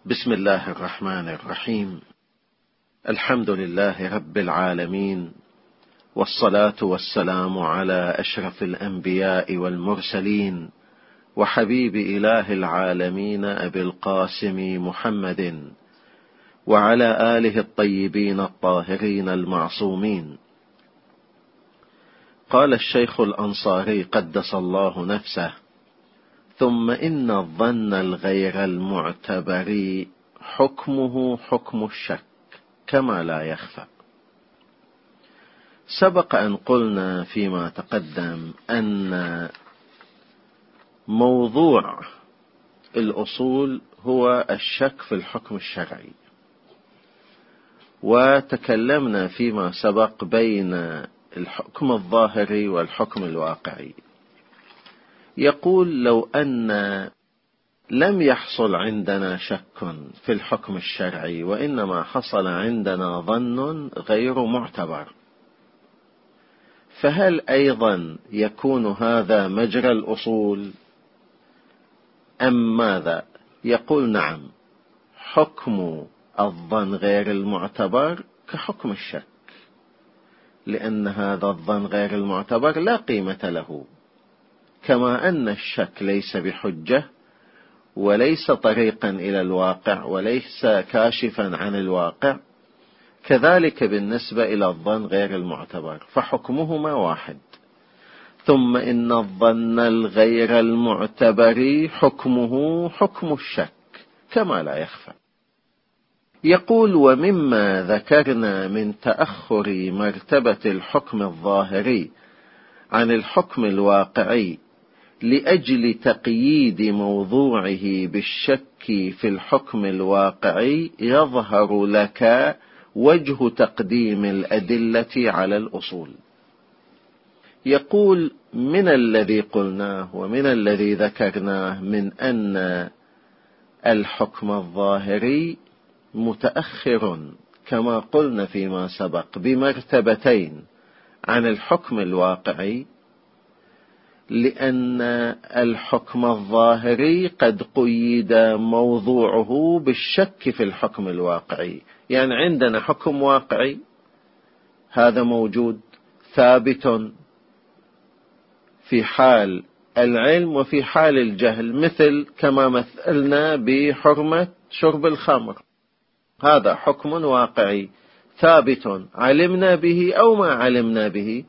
بسم الله الرحمن الرحيم. الحمد لله رب العالمين، والصلاة والسلام على أشرف الأنبياء والمرسلين، وحبيب إله العالمين أبي القاسم محمد، وعلى آله الطيبين الطاهرين المعصومين. قال الشيخ الأنصاري قدس الله نفسه: ثم إن الظن الغير المعتبر حكمه حكم الشك كما لا يخفى. سبق أن قلنا فيما تقدم أن موضوع الأصول هو الشك في الحكم الشرعي، وتكلمنا فيما سبق بين الحكم الظاهري والحكم الواقعي. يقول: لو أن لم يحصل عندنا شك في الحكم الشرعي، وإنما حصل عندنا ظن غير معتبر، فهل أيضا يكون هذا مجرى الأصول أم ماذا؟ يقول: نعم، حكم الظن غير المعتبر كحكم الشك، لأن هذا الظن غير المعتبر لا قيمة له، كما أن الشك ليس بحجة وليس طريقا إلى الواقع وليس كاشفا عن الواقع، كذلك بالنسبة إلى الظن غير المعتبر، فحكمهما واحد. ثم إن الظن الغير المعتبر حكمه حكم الشك كما لا يخفى. يقول: ومما ذكرنا من تأخر مرتبة الحكم الظاهري عن الحكم الواقعي لأجل تقييد موضوعه بالشك في الحكم الواقعي، يظهر لك وجه تقديم الأدلة على الأصول. يقول: من الذي قلناه ومن الذي ذكرناه من أن الحكم الظاهري متأخر كما قلنا فيما سبق بمرتبتين عن الحكم الواقعي، لأن الحكم الظاهري قد قيد موضوعه بالشك في الحكم الواقعي. يعني عندنا حكم واقعي، هذا موجود ثابت في حال العلم وفي حال الجهل، مثل كما مثلنا بحرمة شرب الخمر، هذا حكم واقعي ثابت علمنا به أو ما علمنا به.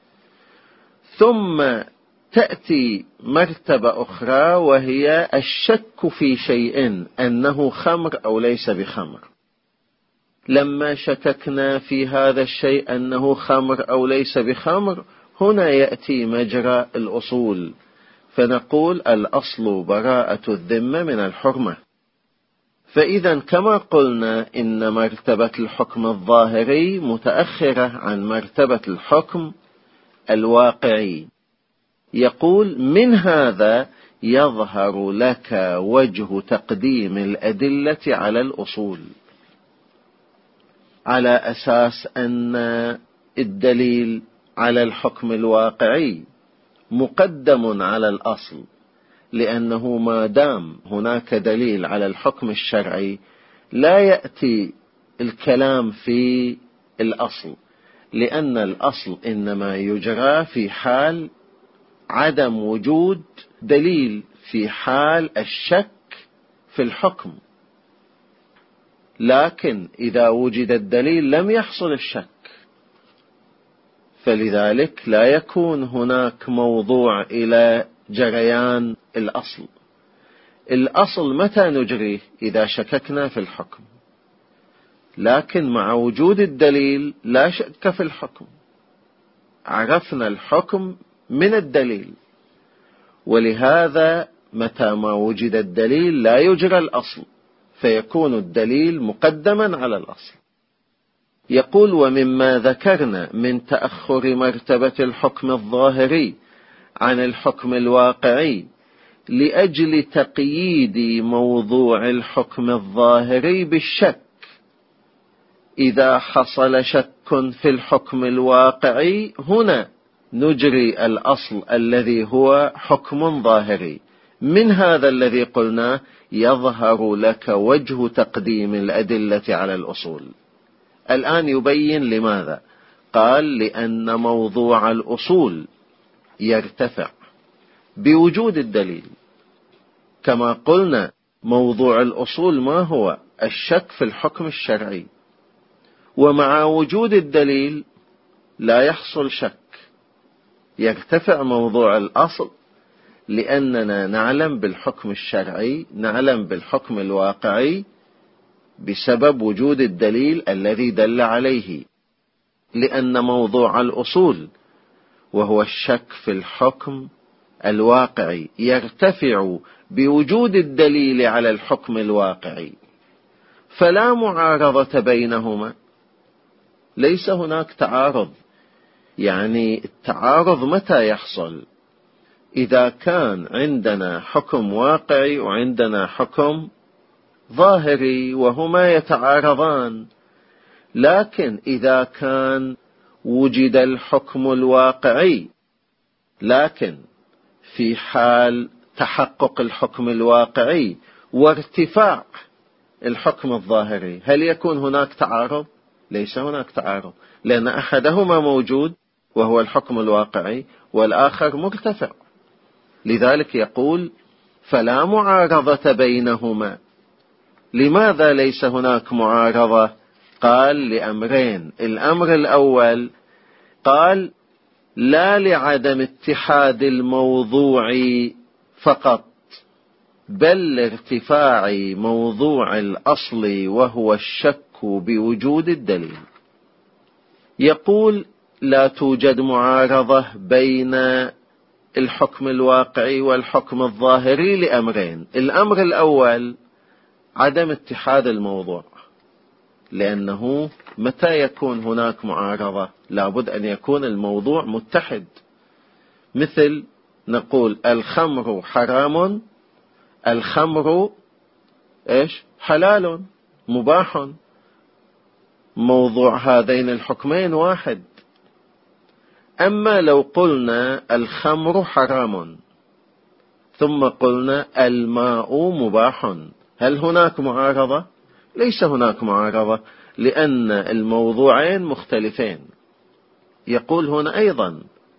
ثم تأتي مرتبة أخرى وهي الشك في شيء أنه خمر أو ليس بخمر. لما شككنا في هذا الشيء أنه خمر أو ليس بخمر، هنا يأتي مجرى الأصول، فنقول: الأصل براءة الذمة من الحرمة. فإذا كما قلنا إن مرتبة الحكم الظاهري متأخرة عن مرتبة الحكم الواقعي. يقول: من هذا يظهر لك وجه تقديم الأدلة على الأصول، على أساس أن الدليل على الحكم الواقعي مقدم على الأصل، لأنه ما دام هناك دليل على الحكم الشرعي لا يأتي الكلام في الأصل، لأن الأصل إنما يجرى في حال عدم وجود دليل، في حال الشك في الحكم. لكن إذا وجد الدليل لم يحصل الشك، فلذلك لا يكون هناك موضوع إلى جريان الأصل. الأصل متى نجريه؟ إذا شككنا في الحكم، لكن مع وجود الدليل لا شك في الحكم، عرفنا الحكم من الدليل، ولهذا متى ما وجد الدليل لا يجرى الأصل، فيكون الدليل مقدما على الأصل. يقول: ومما ذكرنا من تأخر مرتبة الحكم الظاهري عن الحكم الواقعي لأجل تقييد موضوع الحكم الظاهري بالشك، إذا حصل شك في الحكم الواقعي هنا نجري الأصل الذي هو حكم ظاهري. من هذا الذي قلناه يظهر لك وجه تقديم الأدلة على الأصول. الآن يبين لماذا. قال لأن موضوع الأصول يرتفع بوجود الدليل. كما قلنا موضوع الأصول ما هو؟ الشك في الحكم الشرعي، ومع وجود الدليل لا يحصل شك، يرتفع موضوع الأصل، لأننا نعلم بالحكم الشرعي، نعلم بالحكم الواقعي بسبب وجود الدليل الذي دل عليه. لأن موضوع الأصول وهو الشك في الحكم الواقعي يرتفع بوجود الدليل على الحكم الواقعي، فلا معارضة بينهما، ليس هناك تعارض. يعني التعارض متى يحصل؟ إذا كان عندنا حكم واقعي وعندنا حكم ظاهري وهما يتعارضان. لكن إذا كان وجد الحكم الواقعي، لكن في حال تحقق الحكم الواقعي وارتفاع الحكم الظاهري، هل يكون هناك تعارض؟ ليس هناك تعارض، لأن أحدهما موجود وهو الحكم الواقعي، والآخر مرتفع. لذلك يقول فلا معارضة بينهما. لماذا ليس هناك معارضة؟ قال لأمرين. الأمر الأول قال لا لعدم اتحاد الموضوع فقط، بل لارتفاع موضوع الأصل وهو الشك بوجود الدليل. يقول لا توجد معارضة بين الحكم الواقعي والحكم الظاهري لأمرين. الأمر الأول عدم اتحاد الموضوع، لأنه متى يكون هناك معارضة لابد أن يكون الموضوع متحد. مثل نقول الخمر حرام، الخمر حلال مباح، موضوع هذين الحكمين واحد. أما لو قلنا الخمر حرام ثم قلنا الماء مباح، هل هناك معارضة؟ ليس هناك معارضة، لأن الموضوعين مختلفين. يقول هنا أيضا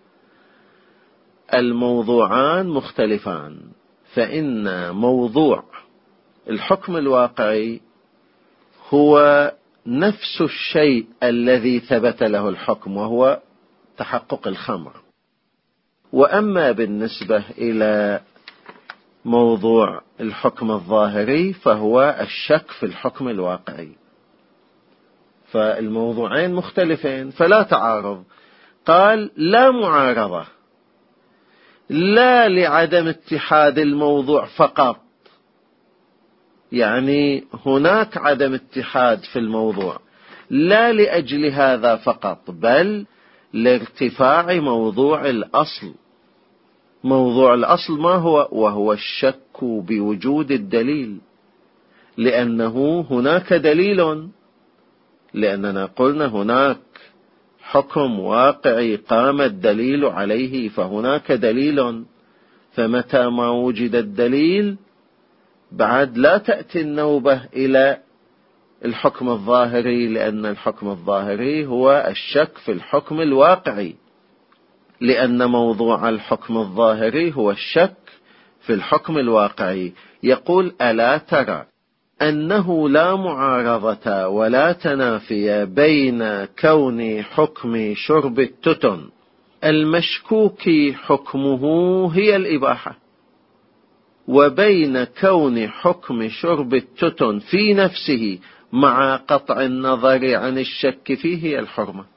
الموضوعان مختلفان، فإن موضوع الحكم الواقعي هو نفس الشيء الذي ثبت له الحكم، وهو تحقق الخمر. وأما بالنسبة إلى موضوع الحكم الظاهري فهو الشك في الحكم الواقعي، فالموضوعين مختلفين فلا تعارض. قال لا معارضة، لا لعدم اتحاد الموضوع فقط، يعني هناك عدم اتحاد في الموضوع، لا لأجل هذا فقط، بل لارتفاع موضوع الأصل. موضوع الأصل ما هو؟ وهو الشك بوجود الدليل، لأنه هناك دليل، لأننا قلنا هناك حكم واقعي قام الدليل عليه، فهناك دليل. فمتى ما وجد الدليل بعد لا تأتي النوبة إلى الحكم الظاهري، لأن الحكم الظاهري هو الشك في الحكم الواقعي، لأن موضوع الحكم الظاهري هو الشك في الحكم الواقعي. يقول ألا ترى أنه لا معارضة ولا تنافي بين كون حكم شرب التتن المشكوك حكمه هي الإباحة، وبين كون حكم شرب التتن في نفسه مع قطع النظر عن الشك فيه الحرمة.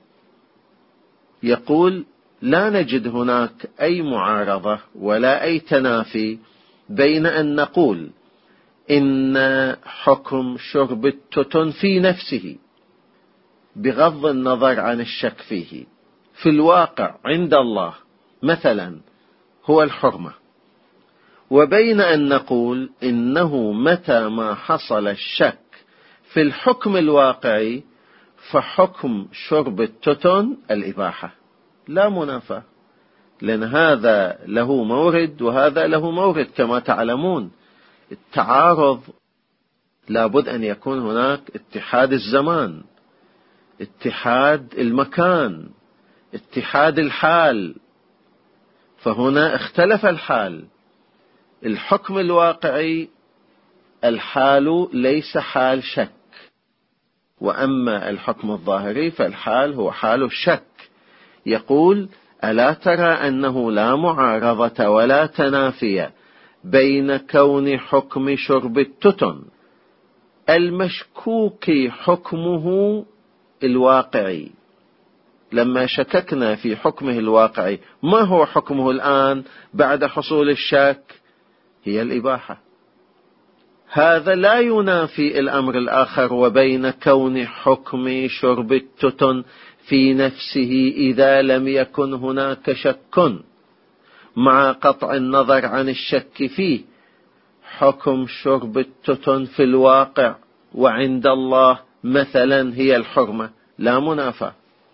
يقول لا نجد هناك أي معارضة ولا أي تنافي بين أن نقول إن حكم شرب التتن في نفسه بغض النظر عن الشك فيه في الواقع عند الله مثلا هو الحرمة، وبين أن نقول إنه متى ما حصل الشك في الحكم الواقعي فحكم شرب التتن الإباحة. لا منافاة، لأن هذا له مورد وهذا له مورد كما تعلمون. التعارض لابد أن يكون هناك اتحاد الزمان، اتحاد المكان، اتحاد الحال، فهنا اختلف الحال. الحكم الواقعي الحال ليس حال شك، وأما الحكم الظاهري فالحال هو حال الشك. يقول: ألا ترى أنه لا معارضة ولا تنافي بين كون حكم شرب التتن المشكوك حكمه الواقعي. لما شككنا في حكمه الواقعي، ما هو حكمه الآن بعد حصول الشك؟ هي الإباحة. هذا لا ينافي الأمر الآخر، وبين كون حكم شرب التتن في نفسه إذا لم يكن هناك شك، مع قطع النظر عن الشك فيه، حكم شرب التتن في الواقع وعند الله مثلا هي الحرمة، لا منافاة.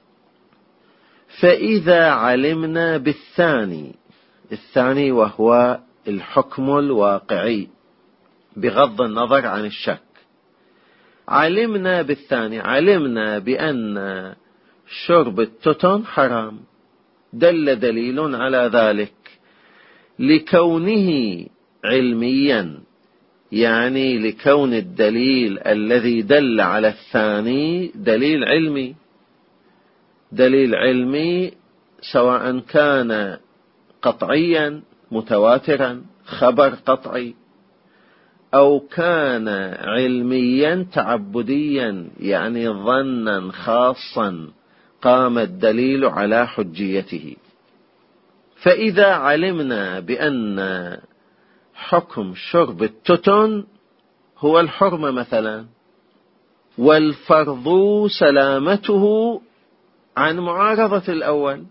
فإذا علمنا بالثاني، الثاني وهو الحكم الواقعي بغض النظر عن الشك، علمنا بالثاني، علمنا بأن شرب التتن حرام، دل دليل على ذلك لكونه علميا، يعني لكون الدليل الذي دل على الثاني دليل علمي. دليل علمي سواء كان قطعيا متواترا خبر قطعي، أو كان علميا تعبديا يعني ظنا خاصا قام الدليل على حجيته. فإذا علمنا بأن حكم شرب التتن هو الحرمة مثلا، والفرض سلامته عن معارضة الأول،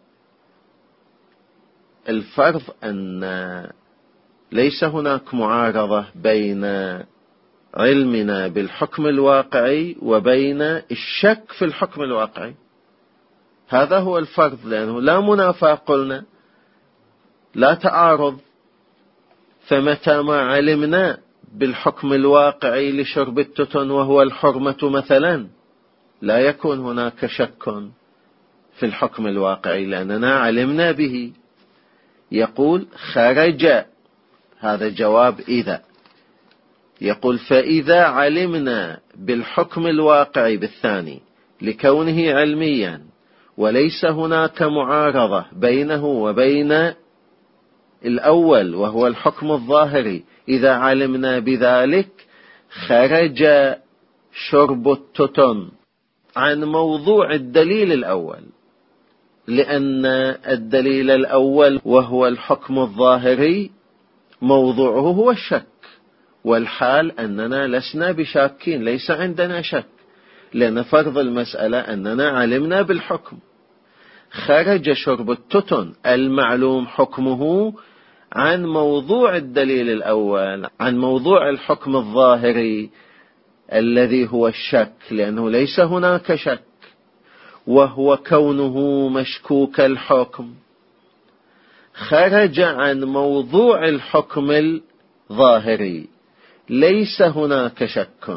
الفرض أن ليس هناك معارضة بين علمنا بالحكم الواقعي وبين الشك في الحكم الواقعي، هذا هو الفرض، لأنه لا منافاة، قلنا لا تعارض. فمتى ما علمنا بالحكم الواقعي لشرب التتن وهو الحرمة مثلا، لا يكون هناك شك في الحكم الواقعي لأننا علمنا به. يقول: خرج، هذا جواب إذا. يقول: فإذا علمنا بالحكم الواقعي بالثاني لكونه علميا وليس هناك معارضة بينه وبين الأول وهو الحكم الظاهري، إذا علمنا بذلك خرج شرب التتن عن موضوع الدليل الأول، لأن الدليل الأول وهو الحكم الظاهري موضوعه هو الشك، والحال أننا لسنا بشاكين، ليس عندنا شك، لأن فرض المسألة أننا علمنا بالحكم. خرج شرب التتن المعلوم حكمه عن موضوع الدليل الأول، عن موضوع الحكم الظاهري الذي هو الشك، لأنه ليس هناك شك، وهو كونه مشكوك الحكم. خرج عن موضوع الحكم الظاهري، ليس هناك شك،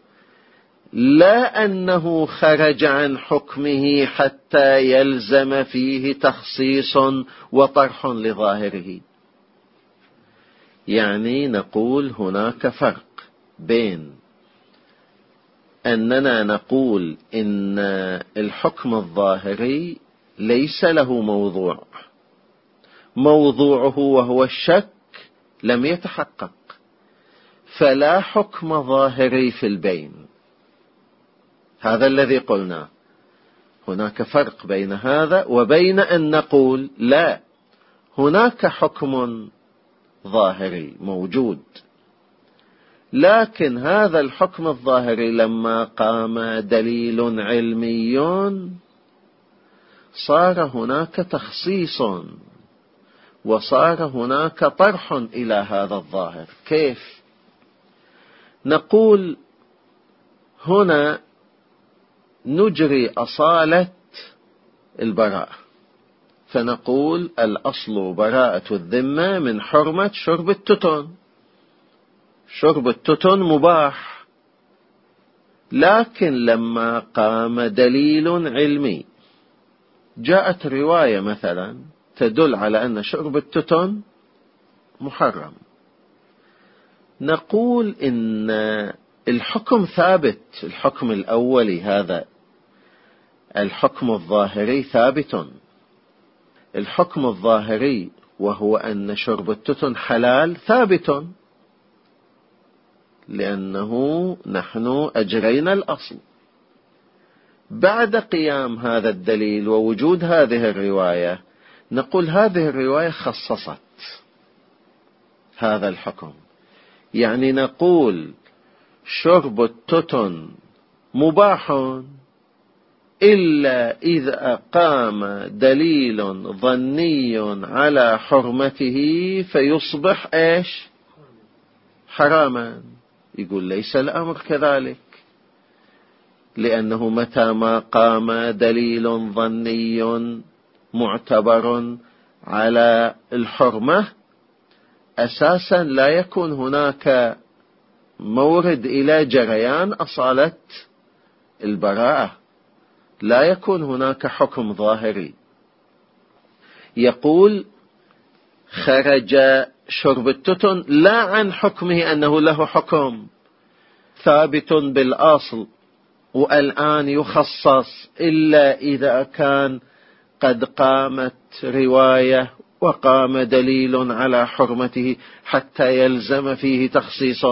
لا أنه خرج عن حكمه حتى يلزم فيه تخصيص وطرح لظاهره. يعني نقول هناك فرق بين أننا نقول إن الحكم الظاهري ليس له موضوع، موضوعه وهو الشك لم يتحقق، فلا حكم ظاهري في البين. هذا الذي قلناه. هناك فرق بين هذا وبين أن نقول لا، هناك حكم ظاهري موجود، لكن هذا الحكم الظاهري لما قام دليل علمي صار هناك تخصيص وصار هناك طرح إلى هذا الظاهر. كيف؟ نقول هنا نجري أصالة البراءة، فنقول الأصل براءة الذمة من حرمة شرب التتن. شرب التتن مباح، لكن لما قام دليل علمي، جاءت رواية مثلا تدل على أن شرب التتن محرم، نقول إن الحكم ثابت. الحكم الأولي هذا الحكم الظاهري ثابت. الحكم الظاهري وهو أن شرب التتن حلال ثابت، لأنه نحن أجرينا الأصل. بعد قيام هذا الدليل ووجود هذه الرواية، نقول هذه الرواية خصصت هذا الحكم، يعني نقول شرب التتن مباح إلا إذا قام دليل ظني على حرمته فيصبح إيش؟ حراما. يقول ليس الأمر كذلك، لأنه متى ما قام دليل ظني معتبر على الحرمة، أساسا لا يكون هناك مورد إلى جريان أصالة البراءة، لا يكون هناك حكم ظاهري. يقول خرج شرب التتن لا عن حكمه أنه له حكم ثابت بالأصل والآن يخصص، إلا إذا كان قد قامت رواية وقام دليل على حرمته حتى يلزم فيه تخصيص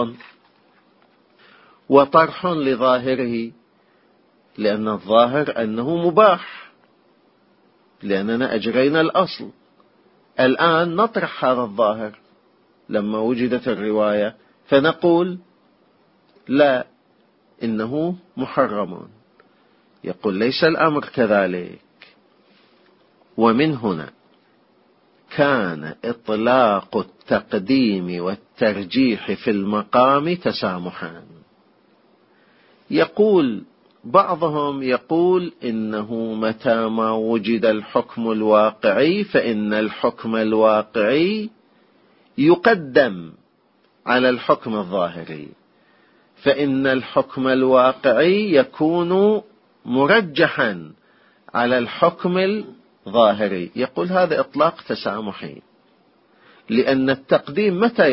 وطرح لظاهره، لأن الظاهر أنه مباح، لأننا أجرينا الأصل. الآن نطرح هذا الظاهر لما وجدت الرواية، فنقول لا، إنه محرم. يقول ليس الأمر كذلك. ومن هنا كان إطلاق التقديم والترجيح في المقام تسامحا. يقول بعضهم يقول إنه متى ما وجد الحكم الواقعي فإن الحكم الواقعي يقدم على الحكم الظاهري، فإن الحكم الواقعي يكون مرجحا على الحكم الظاهري. يقول هذا إطلاق تسامحي، لأن التقديم متى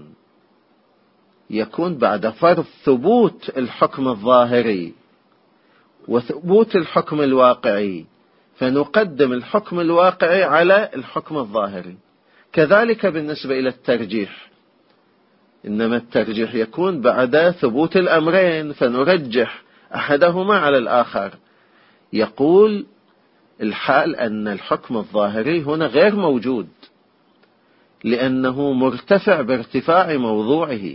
يكون بعد فرض ثبوت الحكم الظاهري وثبوت الحكم الواقعي، فنقدم الحكم الواقعي على الحكم الظاهري. كذلك بالنسبة إلى الترجيح، إنما الترجيح يكون بعد ثبوت الأمرين، فنرجح أحدهما على الآخر. يقول الحال أن الحكم الظاهري هنا غير موجود، لأنه مرتفع بارتفاع موضوعه،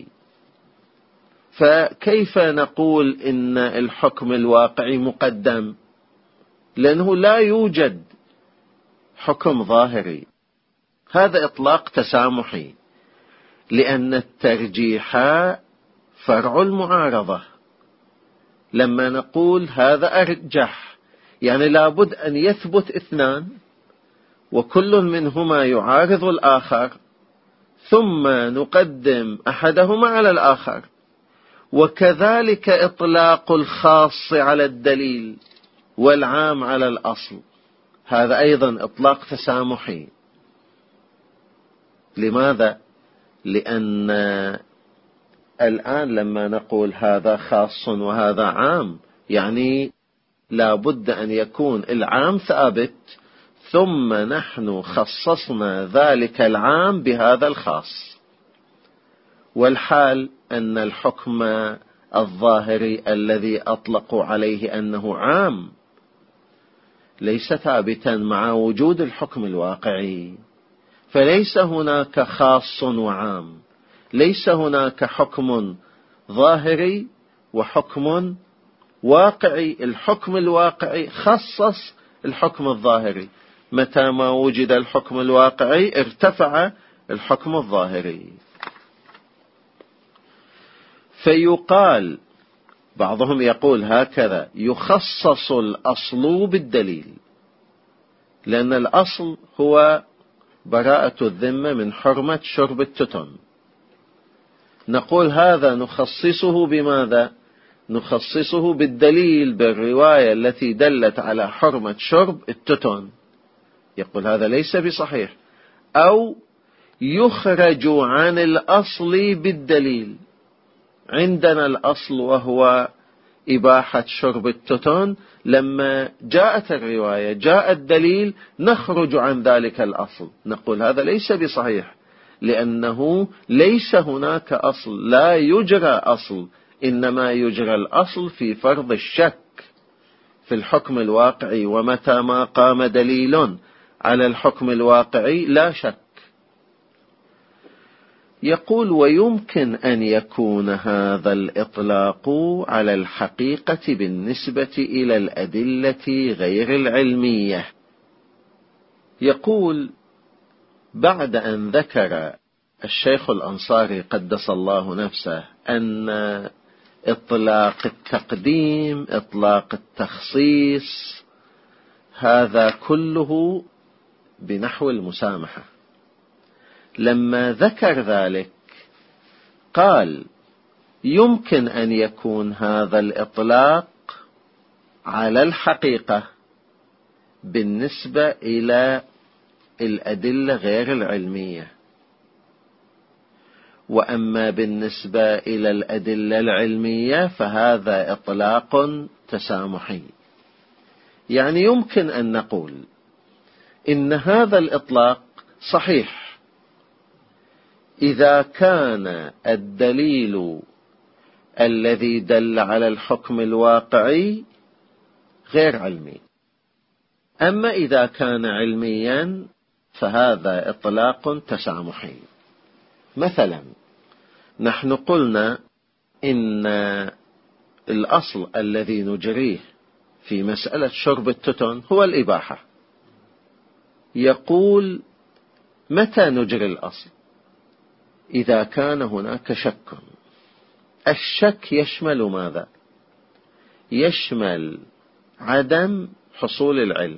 فكيف نقول إن الحكم الواقعي مقدم؟ لأنه لا يوجد حكم ظاهري. هذا إطلاق تسامحي، لأن الترجيح فرع المعارضة. لما نقول هذا أرجح، يعني لابد أن يثبت اثنان وكل منهما يعارض الآخر، ثم نقدم أحدهما على الآخر. وكذلك إطلاق الخاص على الدليل والعام على الأصل، هذا أيضا إطلاق تسامحي. لماذا؟ لأن الآن لما نقول هذا خاص وهذا عام، يعني لابد أن يكون العام ثابت، ثم نحن خصصنا ذلك العام بهذا الخاص. والحال أن الحكم الظاهري الذي أطلقوا عليه أنه عام ليس ثابتا مع وجود الحكم الواقعي، فليس هناك خاص وعام، ليس هناك حكم ظاهري وحكم واقعي. الحكم الواقعي خصص الحكم الظاهري، متى ما وجد الحكم الواقعي ارتفع الحكم الظاهري. فيقال، بعضهم يقول هكذا: يخصص الأصل بالدليل، لأن الأصل هو براءة الذمة من حرمة شرب التتن. نقول هذا نخصصه بماذا؟ نخصصه بالدليل، بالرواية التي دلت على حرمة شرب التتن. يقول هذا ليس بصحيح، أو يخرج عن الأصل بالدليل. عندنا الأصل وهو إباحة شرب التتن، لما جاءت الرواية جاء الدليل نخرج عن ذلك الأصل، نقول هذا ليس بصحيح، لأنه ليس هناك أصل، لا يجرى أصل، إنما يجرى الأصل في فرض الشك في الحكم الواقعي، ومتى ما قام دليل على الحكم الواقعي لا شك. يقول ويمكن أن يكون هذا الإطلاق على الحقيقة بالنسبة إلى الأدلة غير العلمية. يقول بعد أن ذكر الشيخ الأنصاري قدس الله نفسه أن إطلاق التقديم، إطلاق التخصيص، هذا كله بنحو المسامحة، لما ذكر ذلك قال يمكن أن يكون هذا الإطلاق على الحقيقة بالنسبة إلى الأدلة غير العلمية، وأما بالنسبة إلى الأدلة العلمية فهذا إطلاق تسامحي. يعني يمكن أن نقول إن هذا الإطلاق صحيح إذا كان الدليل الذي دل على الحكم الواقعي غير علمي، أما إذا كان علميا فهذا إطلاق تسامحي. مثلا نحن قلنا إن الأصل الذي نجريه في مسألة شرب التتن هو الإباحة. يقول متى نجري الأصل؟ إذا كان هناك شك. الشك يشمل ماذا؟ يشمل عدم حصول العلم،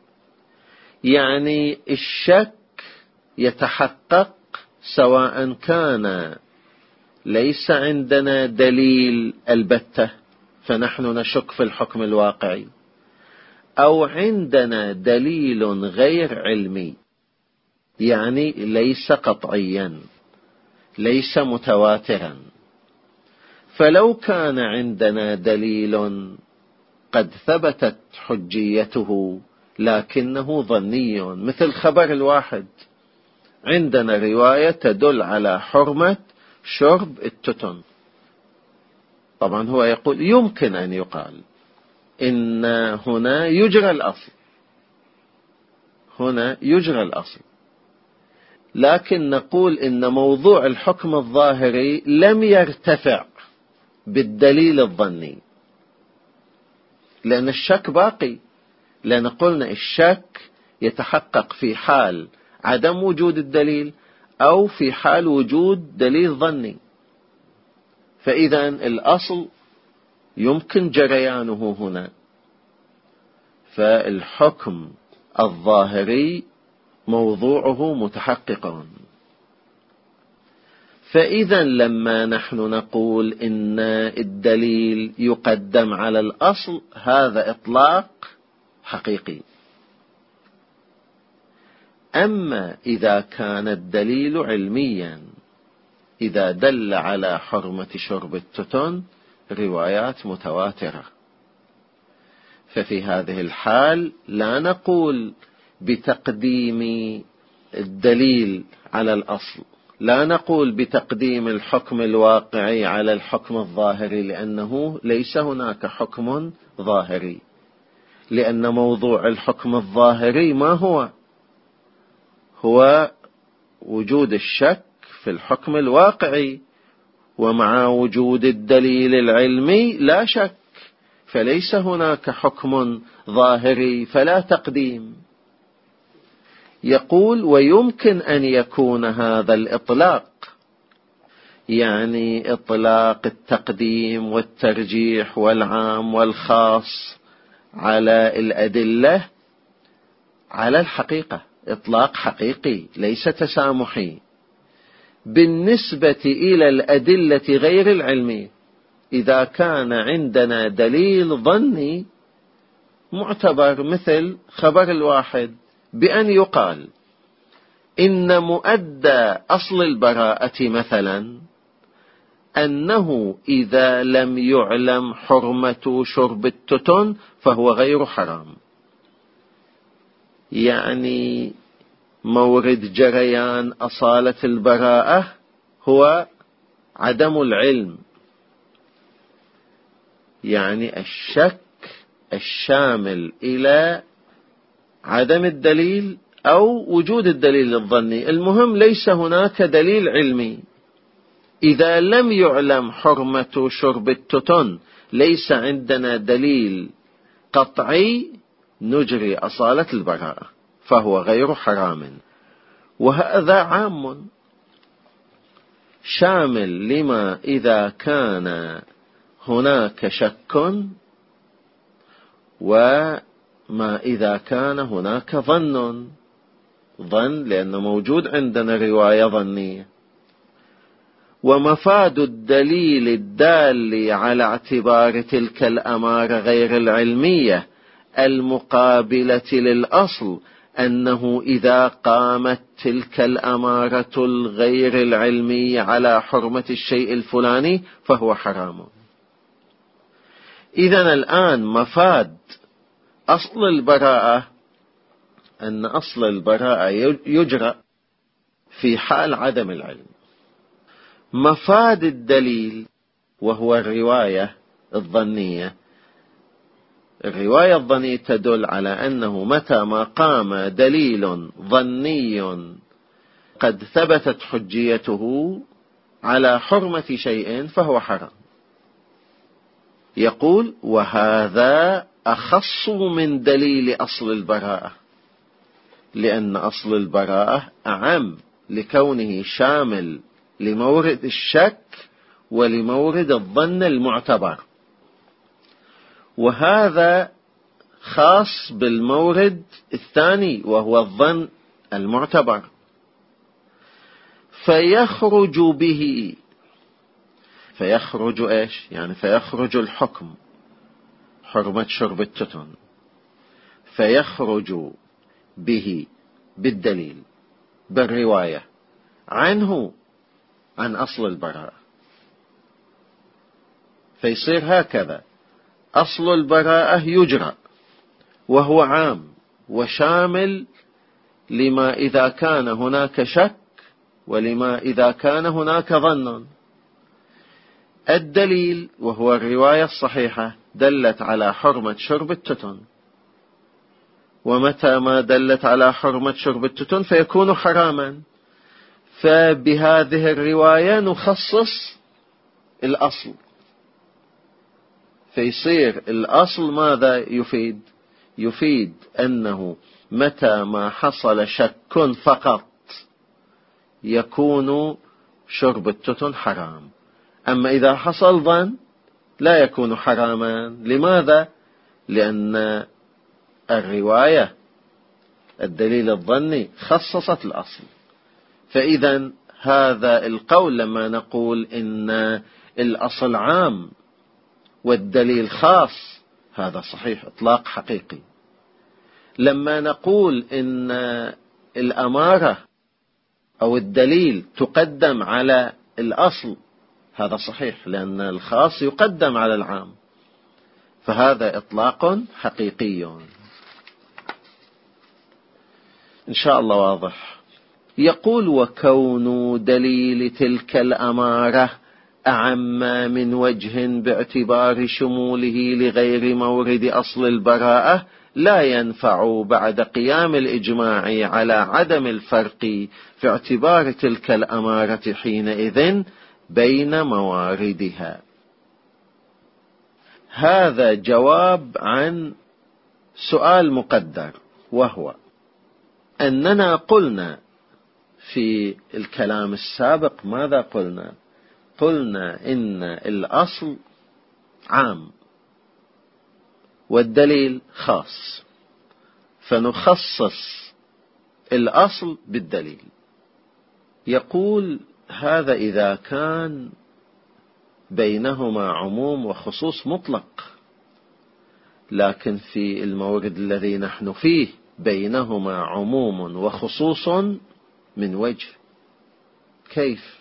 يعني الشك يتحقق سواء كان ليس عندنا دليل البتة فنحن نشك في الحكم الواقعي، أو عندنا دليل غير علمي، يعني ليس قطعيا، ليس متواترا. فلو كان عندنا دليل قد ثبتت حجيته لكنه ظني، مثل خبر الواحد، عندنا رواية تدل على حرمة شرب التتن، طبعا هو يقول يمكن أن يقال إن هنا يجرى الأصل، هنا يجرى الأصل، لكن نقول إن موضوع الحكم الظاهري لم يرتفع بالدليل الظني، لأن الشك باقي، لأن قلنا الشك يتحقق في حال عدم وجود الدليل أو في حال وجود دليل ظني. فإذا الأصل يمكن جريانه هنا، فالحكم الظاهري موضوعه متحقق. فإذا لما نحن نقول إن الدليل يقدم على الأصل هذا إطلاق حقيقي. أما إذا كان الدليل علميا، إذا دل على حرمة شرب التتن روايات متواترة، ففي هذه الحال لا نقول بتقديم الدليل على الأصل، لا نقول بتقديم الحكم الواقعي على الحكم الظاهري، لأنه ليس هناك حكم ظاهري، لأن موضوع الحكم الظاهري ما هو وجود الشك في الحكم الواقعي، ومع وجود الدليل العلمي لا شك، فليس هناك حكم ظاهري فلا تقديم. يقول ويمكن أن يكون هذا الإطلاق، يعني إطلاق التقديم والترجيح والعام والخاص على الأدلة، على الحقيقة، إطلاق حقيقي ليس تسامحي بالنسبة إلى الأدلة غير العلمية. إذا كان عندنا دليل ظني معتبر مثل خبر الواحد بأن يقال إن مؤدى أصل البراءة مثلا أنه إذا لم يعلم حرمة شرب التتن فهو غير حرام، يعني مورد جريان أصالة البراءة هو عدم العلم، يعني الشك الشامل إلى عدم الدليل أو وجود الدليل الظني. المهم ليس هناك دليل علمي. إذا لم يعلم حرمة شرب التتن، ليس عندنا دليل قطعي، نجري أصالة البراءة فهو غير حرام. وهذا عام شامل لما إذا كان هناك شك وما إذا كان هناك ظن، لأنه موجود عندنا رواية ظنية. ومفاد الدليل الدال على اعتبار تلك الأمارة غير العلمية المقابلة للأصل أنه إذا قامت تلك الأمارة الغير العلمية على حرمة الشيء الفلاني فهو حرام. إذن الآن مفاد أصل البراءة أن أصل البراءة يجرى في حال عدم العلم. مفاد الدليل وهو الرواية الظنية، الرواية الظنية تدل على أنه متى ما قام دليل ظني قد ثبتت حجيته على حرمة شيء فهو حرام. يقول وهذا أخص من دليل أصل البراءة، لأن أصل البراءة أعم لكونه شامل لمورد الشك ولمورد الظن المعتبر، وهذا خاص بالمورد الثاني وهو الظن المعتبر. فيخرج به، فيخرج إيش؟ يعني فيخرج الحكم حرمة شرب التتن، فيخرج به بالدليل بالرواية عنه عن أصل البراءة. فيصير هكذا أصل البراءة يجرى وهو عام وشامل لما إذا كان هناك شك ولما إذا كان هناك ظن. الدليل وهو الرواية الصحيحة دلت على حرمة شرب التتن، ومتى ما دلت على حرمة شرب التتن فيكون حراما. فبهذه الرواية نخصص الأصل، فيصير الأصل ماذا يفيد؟ يفيد أنه متى ما حصل شك فقط يكون شرب التتن حرام، أما إذا حصل ظن لا يكون حراما. لماذا؟ لأن الرواية الدليل الظني خصصت الأصل. فإذا هذا القول لما نقول إن الأصل عام والدليل خاص هذا صحيح، إطلاق حقيقي. لما نقول إن الأمارة أو الدليل تقدم على الأصل هذا صحيح، لأن الخاص يقدم على العام، فهذا إطلاق حقيقي إن شاء الله واضح. يقول وكون دليل تلك الأمارة أعم من وجه باعتبار شموله لغير مورد أصل البراءة لا ينفع بعد قيام الإجماع على عدم الفرق في اعتبار تلك الأمارة حينئذ بين مواردها. هذا جواب عن سؤال مقدر، وهو أننا قلنا في الكلام السابق ماذا قلنا؟ قلنا إن الأصل عام والدليل خاص، فنخصص الأصل بالدليل. يقول هذا إذا كان بينهما عموم وخصوص مطلق، لكن في المورد الذي نحن فيه بينهما عموم وخصوص من وجه. كيف؟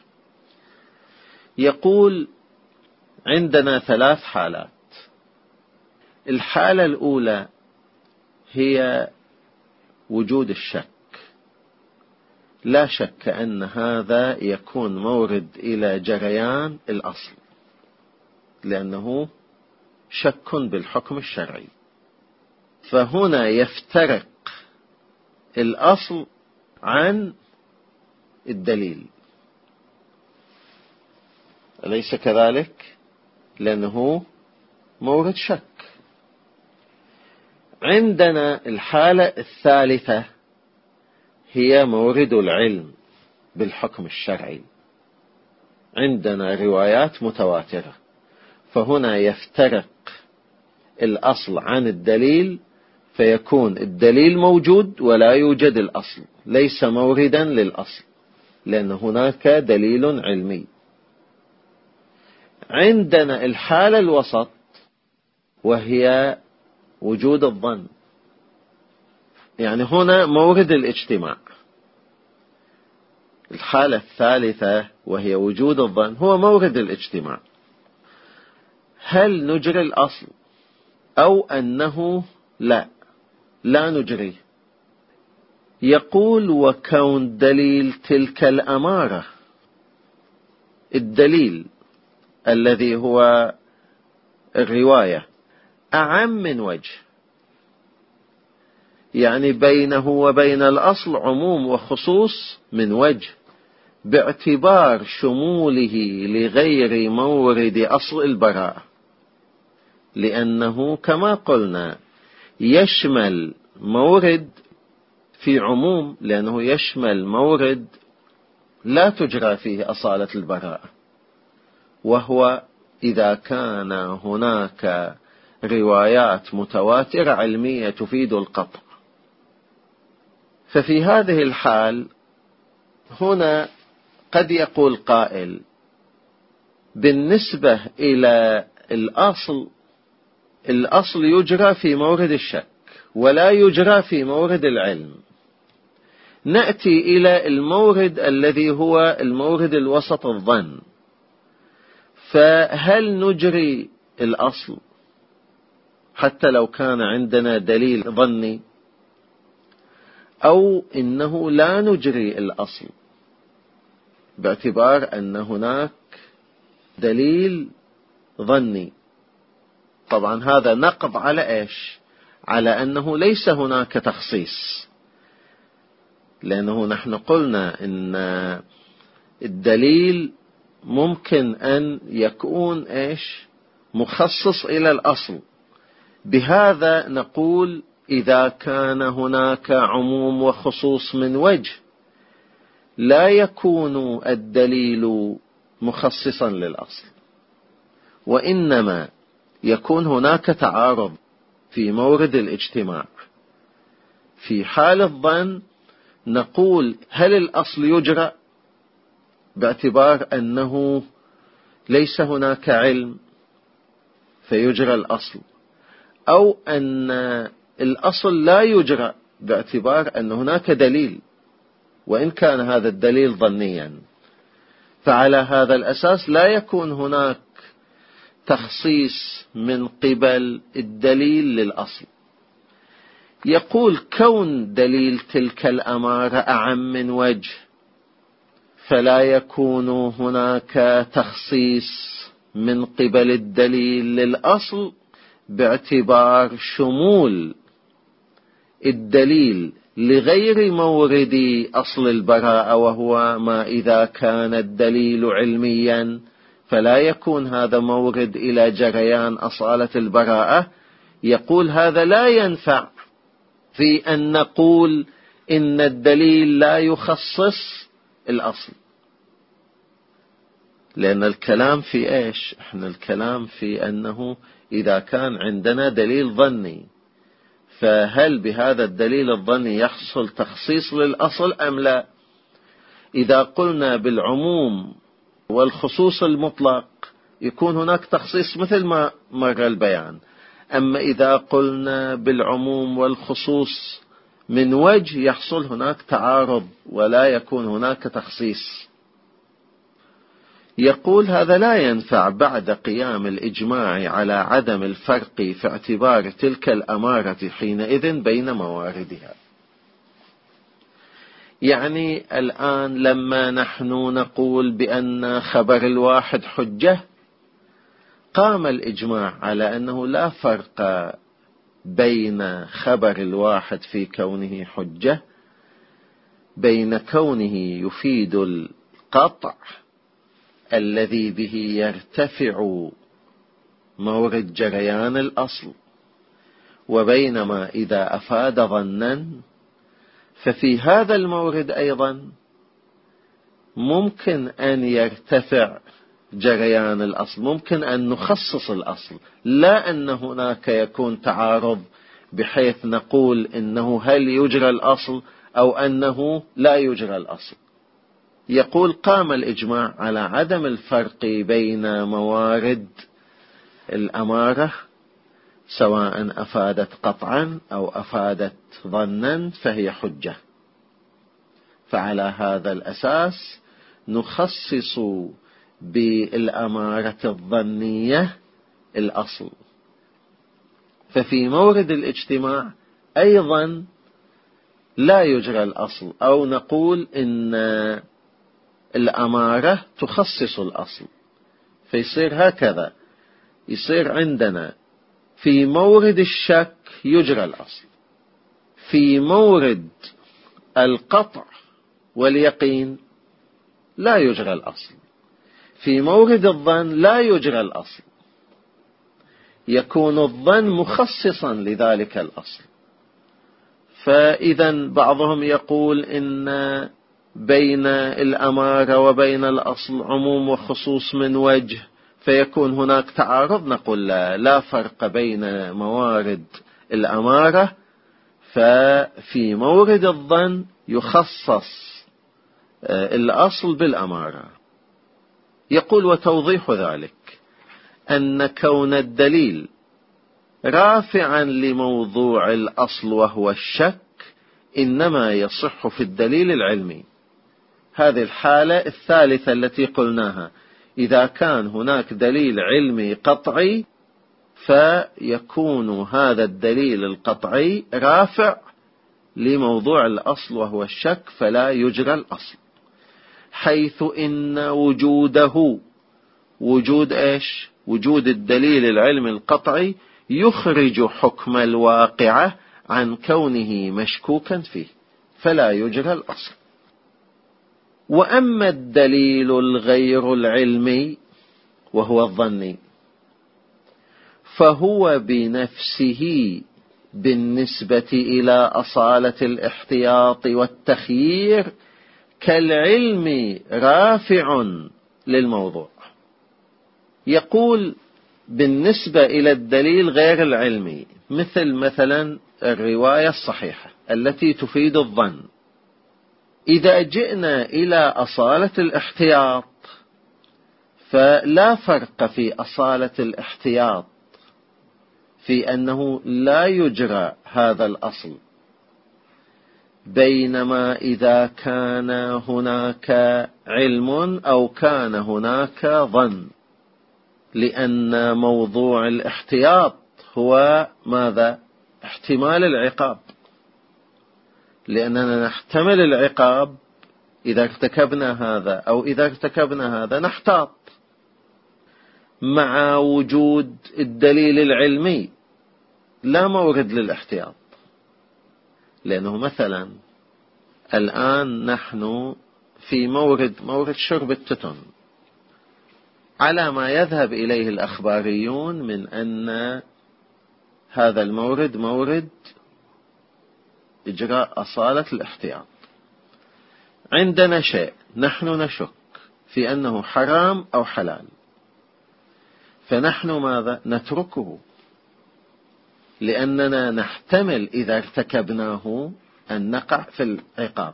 يقول عندنا 3 حالات. الحالة الأولى هي وجود الشك. لا شك أن هذا يكون مورد إلى جريان الأصل، لأنه شك بالحكم الشرعي. فهنا يفترق الأصل عن الدليل، أليس كذلك؟ لأنه مورد شك. عندنا الحالة الثالثة هي مورد العلم بالحكم الشرعي. عندنا روايات متواترة، فهنا يفترق الأصل عن الدليل، فيكون الدليل موجود ولا يوجد الأصل، ليس موردا للأصل، لأن هناك دليل علمي. عندنا الحالة الوسط وهي وجود الظن، يعني هنا مورد الاجتماع. الحالة الثالثة وهي وجود الظن هو مورد الاجتماع. هل نجري الأصل أو أنه لا نجريه؟ يقول وكون دليل تلك الأمارة، الدليل الذي هو الرواية، أعم من وجه، يعني بينه وبين الأصل عموم وخصوص من وجه، باعتبار شموله لغير مورد أصل البراءة، لأنه كما قلنا يشمل مورد في عموم، لأنه يشمل مورد لا تجرى فيه أصالة البراءة، وهو إذا كان هناك روايات متواترة علمية تفيد القطع. ففي هذه الحال هنا قد يقول قائل بالنسبة إلى الأصل يجرى في مورد الشك ولا يجرى في مورد العلم. نأتي إلى المورد الذي هو المورد الوسط، الظن. فهل نجري الأصل حتى لو كان عندنا دليل ظني، أو إنه لا نجري الأصل باعتبار أن هناك دليل ظني؟ طبعا هذا نقض على إيش؟ على أنه ليس هناك تخصيص، لأنه نحن قلنا إن الدليل ممكن أن يكون مخصص إلى الأصل. بهذا نقول إذا كان هناك عموم وخصوص من وجه لا يكون الدليل مخصصا للأصل، وإنما يكون هناك تعارض في مورد الاجتماع. في حال الظن نقول هل الأصل يجرى باعتبار أنه ليس هناك علم فيجرى الأصل، أو أن الأصل لا يجرى باعتبار أن هناك دليل وإن كان هذا الدليل ظنيا. فعلى هذا الأساس لا يكون هناك تخصيص من قبل الدليل للأصل. يقول كون دليل تلك الأمارة أعم من وجه، فلا يكون هناك تخصيص من قبل الدليل للأصل باعتبار شمول الدليل لغير مورد أصل البراءة، وهو ما إذا كان الدليل علميا فلا يكون هذا مورد إلى جريان أصالة البراءة. يقول هذا لا ينفع في أن نقول إن الدليل لا يخصص الأصل، لأن الكلام في احنا الكلام في أنه إذا كان عندنا دليل ظني فهل بهذا الدليل الظني يحصل تخصيص للأصل أم لا؟ إذا قلنا بالعموم والخصوص المطلق يكون هناك تخصيص مثل ما مر البيان. أما إذا قلنا بالعموم والخصوص من وجه يحصل هناك تعارض ولا يكون هناك تخصيص. يقول هذا لا ينفع بعد قيام الإجماع على عدم الفرق في اعتبار تلك الأمارة حينئذ بين مواردها. يعني الآن لما نحن نقول بأن خبر الواحد حجة، قام الإجماع على أنه لا فرق بين خبر الواحد في كونه حجة بين كونه يفيد القطع الذي به يرتفع مورد جريان الأصل، وبينما إذا أفاد ظنا ففي هذا المورد أيضا ممكن أن يرتفع جريان الأصل، ممكن أن نخصص الأصل، لا أن هناك يكون تعارض بحيث نقول إنه هل يجرى الأصل أو أنه لا يجرى الأصل. يقول قام الإجماع على عدم الفرق بين موارد الأمارة سواء أفادت قطعا أو أفادت ظنا فهي حجة، فعلى هذا الأساس نخصص بالأمارة الظنية الأصل. ففي مورد الاجتماع أيضا لا يجرى الأصل، أو نقول إن الأمارة تخصص الأصل، فيصير هكذا، يصير عندنا في مورد الشك يجرى الأصل، في مورد القطع واليقين لا يجرى الأصل، في مورد الظن لا يجرى الأصل، يكون الظن مخصصا لذلك الأصل. فإذا بعضهم يقول إن بين الأمارة وبين الأصل عموم وخصوص من وجه فيكون هناك تعارض، نقول لا فرق بين موارد الأمارة، ففي مورد الظن يخصص الأصل بالأمارة. يقول وتوضيح ذلك أن كون الدليل رافعا لموضوع الأصل وهو الشك إنما يصح في الدليل العلمي. هذه الحالة الثالثة التي قلناها، إذا كان هناك دليل علمي قطعي فيكون هذا الدليل القطعي رافع لموضوع الأصل وهو الشك فلا يجرى الأصل، حيث إن وجوده وجود إيش؟ وجود الدليل العلمي القطعي يخرج حكم الواقعة عن كونه مشكوكا فيه فلا يجرى الأصل. وأما الدليل الغير العلمي وهو الظني فهو بنفسه بالنسبة إلى أصالة الاحتياط والتخيير كالعلم رافع للموضوع. يقول بالنسبة إلى الدليل غير العلمي مثلا الرواية الصحيحة التي تفيد الظن، إذا جئنا إلى أصالة الاحتياط فلا فرق في أصالة الاحتياط في أنه لا يجرى هذا الأصل، بينما إذا كان هناك علم أو كان هناك ظن، لأن موضوع الاحتياط هو ماذا؟ احتمال العقاب، لأننا نحتمل العقاب إذا ارتكبنا هذا أو إذا ارتكبنا هذا نحتاط، مع وجود الدليل العلمي لا مورد للاحتياط. لأنه مثلا الآن نحن في مورد شرب التتن، على ما يذهب إليه الأخباريون من أن هذا المورد مورد إجراء أصالة الاحتياط. عندنا شيء نحن نشك في أنه حرام أو حلال، فنحن ماذا؟ نتركه. لأننا نحتمل إذا ارتكبناه أن نقع في العقاب.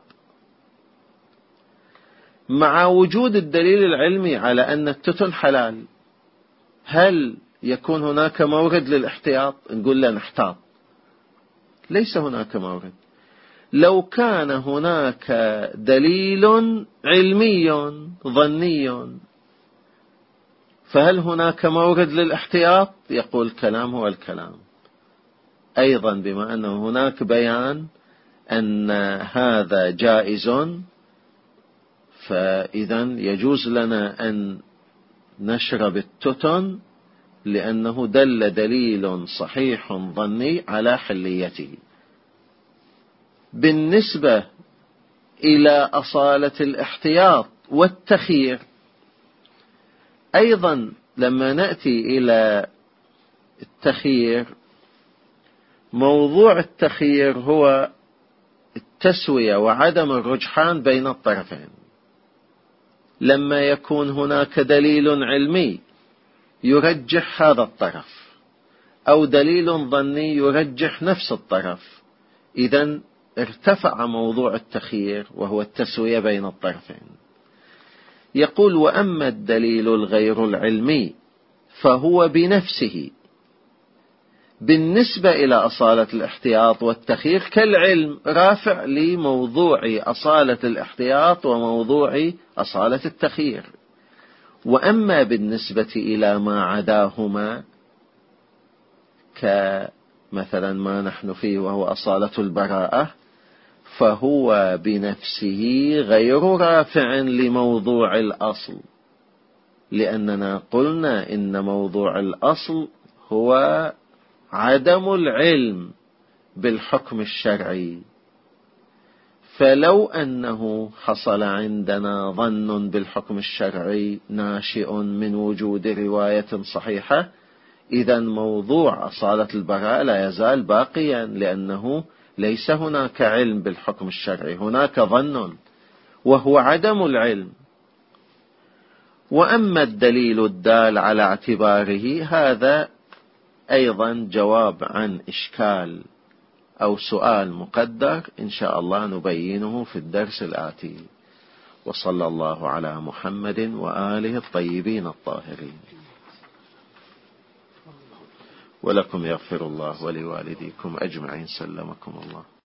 مع وجود الدليل العلمي على أن التتن حلال، هل يكون هناك مورد للاحتياط؟ نقول لا، نحتاط. ليس هناك مورد. لو كان هناك دليل علمي ظني، فهل هناك مورد للاحتياط؟ يقول الكلام هو الكلام أيضا، بما أنه هناك بيان أن هذا جائز، فإذا يجوز لنا أن نشرب التتن لأنه دل دليل صحيح ظني على حليته. بالنسبة إلى أصالة الاحتياط والتخيير، أيضا لما نأتي إلى التخيير، موضوع التخيير هو التسوية وعدم الرجحان بين الطرفين. لما يكون هناك دليل علمي يرجح هذا الطرف أو دليل ظني يرجح نفس الطرف، إذن ارتفع موضوع التخيير وهو التسوية بين الطرفين. يقول: وأما الدليل الغير العلمي فهو بنفسه بالنسبة إلى أصالة الاحتياط والتخيير كالعلم، رافع لموضوع أصالة الاحتياط وموضوع أصالة التخيير. وأما بالنسبة إلى ما عداهما، كمثلا ما نحن فيه وهو أصالة البراءة، فهو بنفسه غير رافع لموضوع الأصل، لأننا قلنا إن موضوع الأصل هو عدم العلم بالحكم الشرعي. فلو أنه حصل عندنا ظن بالحكم الشرعي ناشئ من وجود رواية صحيحة، إذن موضوع أصالة البراءة لا يزال باقيا، لأنه ليس هناك علم بالحكم الشرعي، هناك ظن وهو عدم العلم. وأما الدليل الدال على اعتباره، هذا أيضا جواب عن إشكال أو سؤال مقدر إن شاء الله نبينه في الدرس الآتي. وصلى الله على محمد وآله الطيبين الطاهرين. ولكم يغفر الله ولوالديكم أجمعين. سلمكم الله.